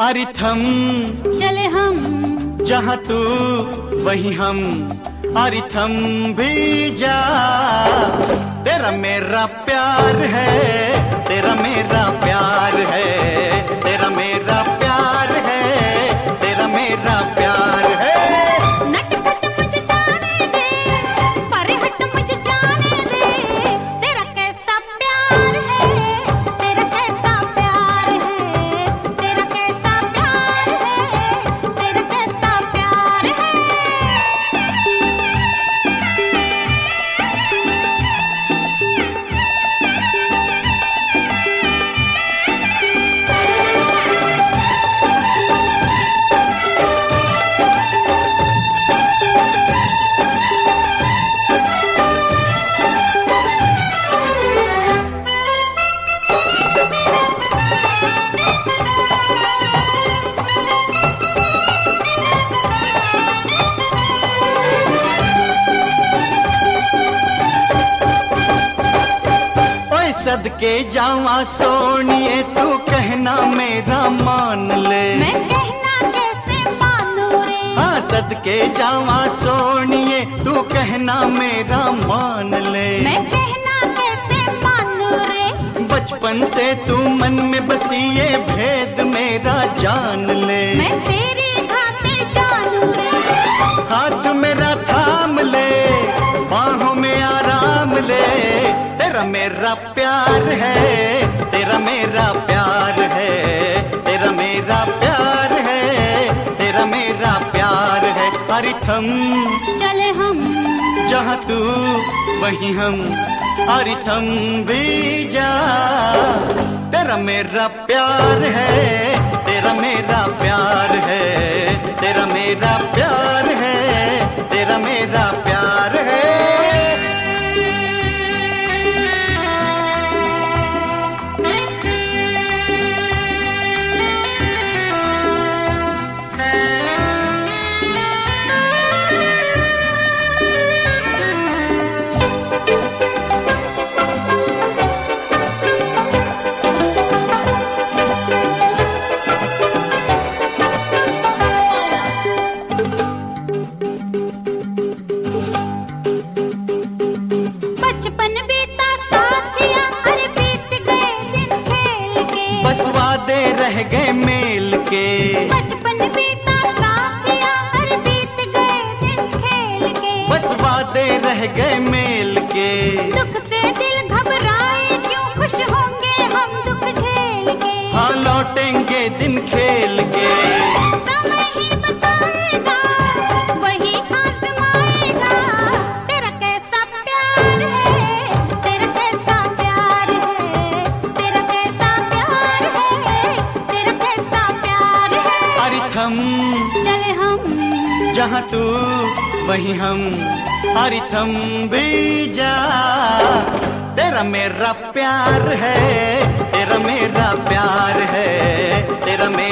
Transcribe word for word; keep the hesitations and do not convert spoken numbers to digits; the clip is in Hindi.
अरे थम चले हम जहाँ तू वहीं हम, अरे थम भी जा। तेरा मेरा प्यार है, तेरा मेरा प्यार है, तेरा मेरा प्यार है, तेरा मेरा प्यार है। नटखट मुझे जाने दे, परे हट मुझे जाने दे। तेरा कैसा प्यार है, तेरा कैसा प्यार है, तेरा कैसा प्यार है, तेरा कैसा प्यार है। सदके जावा सोनिए तू कहना मेरा मान ले। मैं कहना कैसे मानूं रे। हाँ सदके जावा सोनिए तू कहना मेरा मान ले। मैं कहना कैसे मानूं रे। बचपन से तू मन में बसी ये भेद मेरा जान ले। मैं तेरी खाते जानूं रे। हाथ मेरा थाम ले, बाहों में आराम ले। तेरा मेरा प्यार है, तेरा मेरा प्यार है, तेरा मेरा प्यार है, तेरा मेरा प्यार है। अरे थम चले हम जहाँ तू वहीं हम, अरे थम भी जा। तेरा मेरा प्यार है, तेरा मेरा प्यार है, तेरा मेरा प्यार है, तेरा मेरा प्यार है। बस वादे रह गए मेल के। बचपन बीता साथिया हर बीत गए दिन खेल के। बस वादे रह गए मेल के। दुख से दिल घबराए क्यों, खुश होंगे हम दुख झेल के। हाँ लौटेंगे दिन खेल के। समय ही बताएगा, वही आजमाएगा। तेरा कैसा प्यार है, तेरा कैसा प्यार है, तेरा कैसा प्यार है, तेरा कैसा प्यार है। अरे थम चले हम जहाँ तू वहीं हम, अरे थम भी जा। तेरा मेरा प्यार है, तेरा मेरा प्यार है, तेरा मेरा